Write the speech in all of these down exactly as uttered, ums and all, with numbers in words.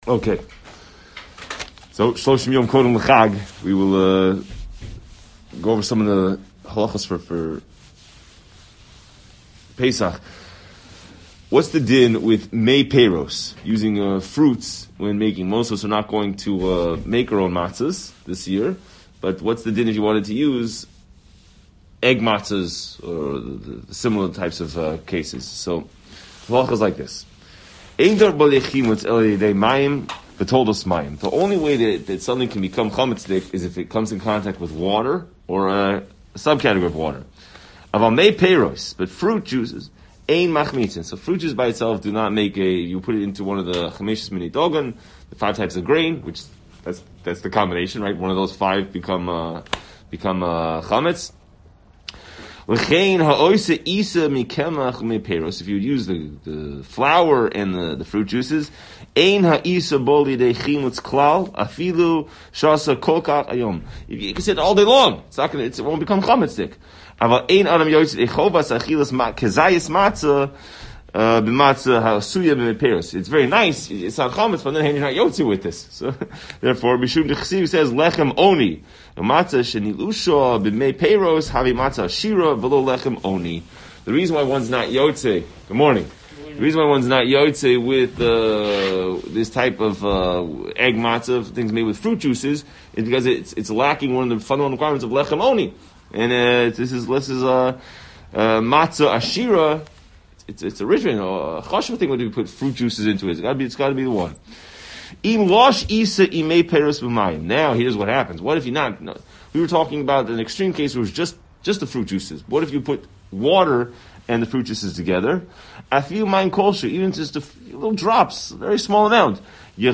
Okay. So, Shloshim Yom Kodem L'Chag, we will uh, go over some of the halachas for, for Pesach. What's the din with mei peiros, using uh, fruits when making? Most of us are not going to uh, make our own matzahs this year, but what's the din if you wanted to use egg matzahs or the, the similar types of uh, cases? So, halacha is like this. The only way that, that something can become chametzik is if it comes in contact with water or a, a subcategory of water. Aval mei peiros, but fruit juices, ein machmitzin. So fruit juice by itself do not make a, you put it into one of the chameshes mini dogan, the five types of grain, which that's that's the combination, right? One of those five become uh, become uh, chametz. If you would use the, the flour and the, the fruit juices, you can say it all day long. It's not gonna, it won't become chametzik. It's very nice. It's not chametz, but then you're not yotzi with this. So therefore, Mishum Dechsiv says lechem oni. Matzah shenilusha b'mei peiros havi matzah shira v'lo lechem oni. The reason why one's not yotze. Good morning. The reason why one's not yotze with uh, this type of uh, egg matzah, things made with fruit juices, is because it's it's lacking one of the fundamental requirements of lechem oni. And uh, this is this is a uh, uh, matzah ashira. It's it's original. A chashuv thing when you put fruit juices into it. It's got to be it's got to be the one. Now, here's what happens. What if you not? No, we were talking about an extreme case where it was just, just the fruit juices. What if you put water and the fruit juices together? I feel mine kosher, even just a few little drops, a very small amount. Then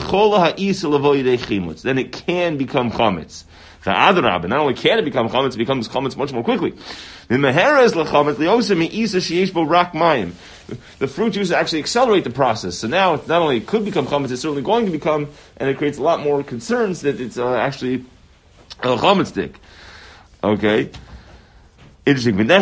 it can become chametz. Not only can it become chametz, it becomes chametz much more quickly. The fruit juice actually accelerate the process. So now, not only it could become chametz, it's certainly going to become, and it creates a lot more concerns that it's uh, actually a chametz stick. Okay? Interesting. Okay,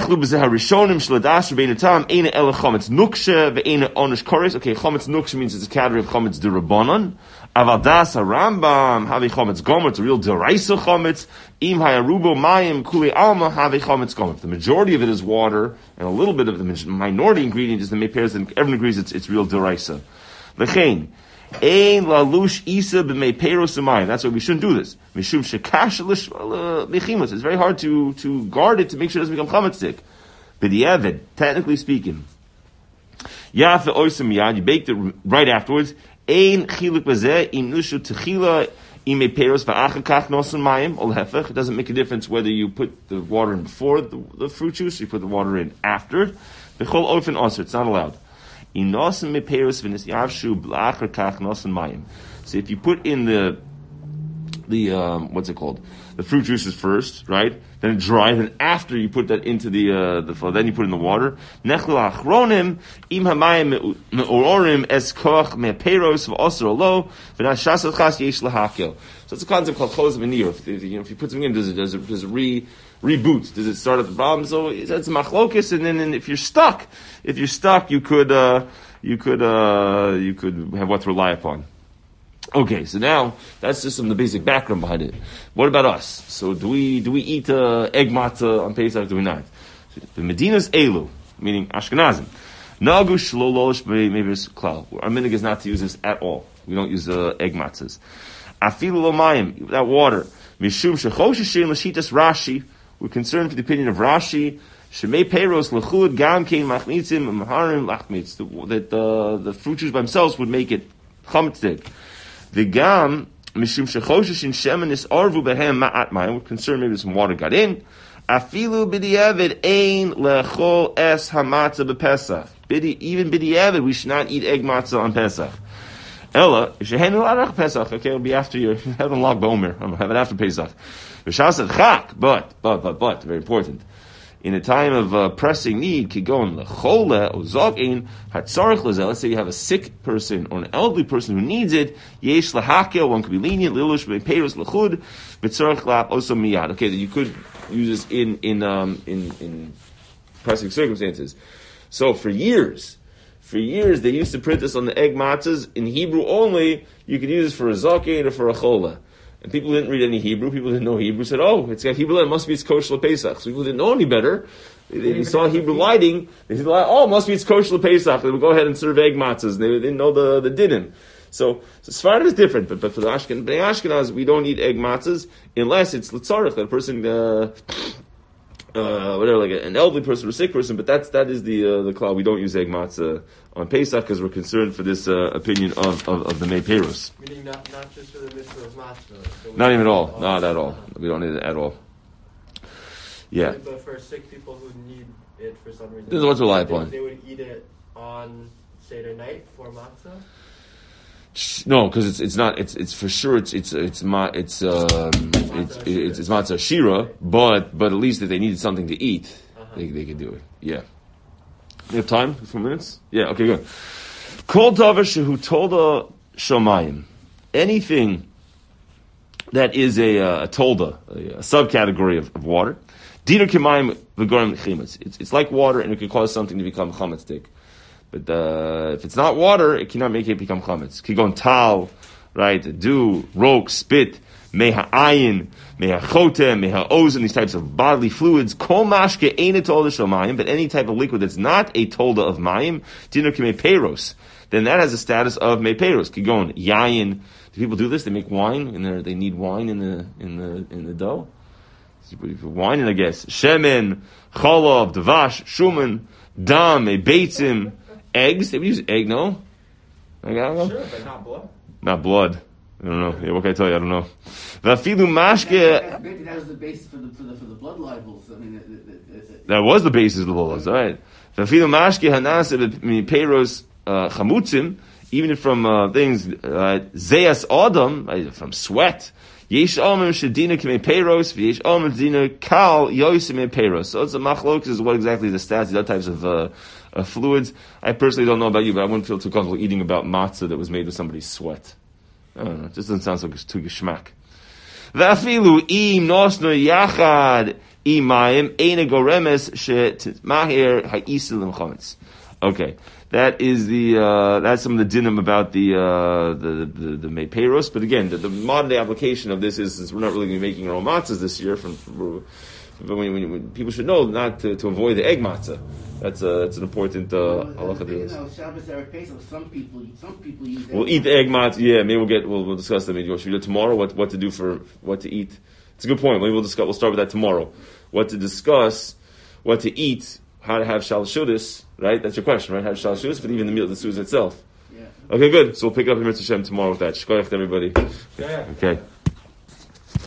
chametz nuksha means it's a category of chametz derabanan. Avadas Rambam have chametz gomer. It's a real deraisa chametz. Im hayarubo mayim kuli alma have chametz gomer. The majority of it is water, and a little bit of the minority ingredient is the mei peiros, and everyone agrees it's it's real deraisa. Lechein ein lalush isa b'mei peiros umayim. That's why we shouldn't do this. Mishum shekash lechimus. It's very hard to to guard it to make sure it doesn't become chametz stick. B'diavad, technically speaking, yafe oisem miyad. You baked it right afterwards. Ein chiluk bazeh im nushu techila im peiros va'achakach nosen mayim ol hefech. It doesn't make a difference whether you put the water in before the, the fruit juice or you put the water in after. Bechol ofen osir. It's not allowed. In nosen me peiros v'nis yavshu b'achakach nosen mayim. So if you put in the the um, what's it called? The fruit juices first, right? Then dry. Then after you put that into the uh, the then you put in the water. Nechlu achronim im hamayim me'ororim es koach me'peiros v'osir olo v'nashasat chas yesh lahakel. So it's a concept called chos v'nir. If you know if you put something in, does it does it does it re reboot? Does it start at the bottom? So it's machlokis, and then and if you're stuck, if you're stuck, you could uh, you could uh, you could have what to rely upon. Okay, so now that's just some of the basic background behind it. What about us? So do we do we eat uh, egg matzah on Pesach? Do we not? So the Medina's elu, meaning Ashkenazim. Nagu shlolosh mevis klal. Our minhag is not to use this at all. We don't use uh, egg matzahs. Afilu lomayim, without water. Mishum shechoshishin l'shitas Rashi. We're concerned for the opinion of Rashi. Shemei peiros lechud gam kein machmitzim maharim lachmitz. That uh, the fruit juice by themselves would make it chametzik. The gam mishum shechoshish in shemen is arvu behem ma'at mayim. We're concerned maybe some water got in. Afilu b'diavad ein lechol es hamatzah b'pesach. Even b'diavad, we should not eat egg matzah on Pesach. Ella, if shehenu arach Pesach, okay, it'll be after your heaven log bomer. I'm gonna have it after Pesach. V'shasad chak, but but but but very important. In a time of uh, pressing need, kigon lechole or zogin hatzarich lezel. Let's say you have a sick person or an elderly person who needs it. Yesh lahakel, one could be lenient. Lilush peiros lechud v'tzarich lap also miyad. Okay, that you could use this in in um in in pressing circumstances. So for years, For years, they used to print this on the egg matzahs in Hebrew only. You could use it for a zaken or for a chola. And people didn't read any Hebrew. People didn't know Hebrew. Said, oh, it's got Hebrew. It must be it's kosher Pesach. So people didn't know any better. They, they saw Hebrew lighting. They said, oh, it must be it's kosher Pesach. They would go ahead and serve egg matzahs. They didn't know the, the dinim. So, so Sfarad is different. But, but for the Ashken, Bnei Ashkenaz, we don't eat egg matzahs unless it's Litzarech, that a person, uh, uh, whatever, like an elderly person or a sick person. But that's, that is the, uh, the cloud. We don't use egg matzah on Pesach because we're concerned for this, uh, opinion of, of, of the Mei Peros. Meaning not, not just for the mitzvah of matzah. So not even at all. Not at all. We don't need it at all. Yeah. But for sick people who need it for some reason, this is what's rely they, upon. They would eat it on Seder night for matzah. No, because it's it's not it's it's for sure it's it's it's ma, it's um it's it's, it's matzah shira, but but at least if they needed something to eat, uh-huh. they they could do it. Yeah. You have time? A few minutes? Yeah. Okay. Good. Kol davar shehu tolda shomayim. Anything that is a, a tolda, a, a subcategory of, of water. Dina kemayim v'gorim chimetz. It's it's like water, and it can cause something to become chametzik. But uh, if it's not water, it cannot make it become chametz. Kigon tal, right? Dew, rok, spit, meha ayin, meha chotem, meha ozen, these types of bodily fluids. Kol mashke ain't a tolda shel mayim, but any type of liquid that's not a tolda of mayim, dinner k'mei peiros, then that has a status of mei peiros. Kigon yayin. Do people do this? They make wine, and they need wine in the in the in the dough. Wine, I guess. Shemen, chalav, davash, shuman, dam, a beitzim. Eggs? They would use egg, no? I don't know. Sure, but not blood. Not blood. I don't know. Yeah, what can I tell you? I don't know. Vafilu mashke. That, that, that was the basis for the for the for the blood libels. I mean, it, it, it, that was the basis of the blood libels. All right. Vafilu mashke hanase peiros chamutzim, even from uh, things zeyas adam, from sweat. Yesh almim shedina k'mei peiros, v'yesh almim dina kal yosim peiros. So it's a machlok is what exactly the stats, the other types of. Uh, Uh, fluids. I personally don't know about you, but I wouldn't feel too comfortable eating about matzah that was made with somebody's sweat. I don't know. It just doesn't sound so too geschmack. V'afilu im nosno yachad imayim eine goremes she'tmahir ha'isil chametz. Okay, that is the uh, that's some of the dinim about the uh, the the, the Mei Peiros. But again, the, the modern day application of this is since we're not really going to be making our own matzahs this year. From, from but when, when, when people should know not to, to avoid the egg matzah. That's a that's an important uh, halacha. You know, Shabbos Erev Pesach. Some people, some people use. We'll eat the egg matzah. Yeah, maybe we'll get we'll, we'll discuss that. Maybe should we do it tomorrow? What what to do for what to eat? It's a good point. Maybe we'll discuss. We'll start with that tomorrow. What to discuss, what to eat, how to have shalashudas. Right, that's your question, right? How to shalashudas, but even the meal, the suza itself. Yeah. Okay, good. So we'll pick up the Mitzvah Shem tomorrow with that. Shkoyach to everybody. Yeah. Okay.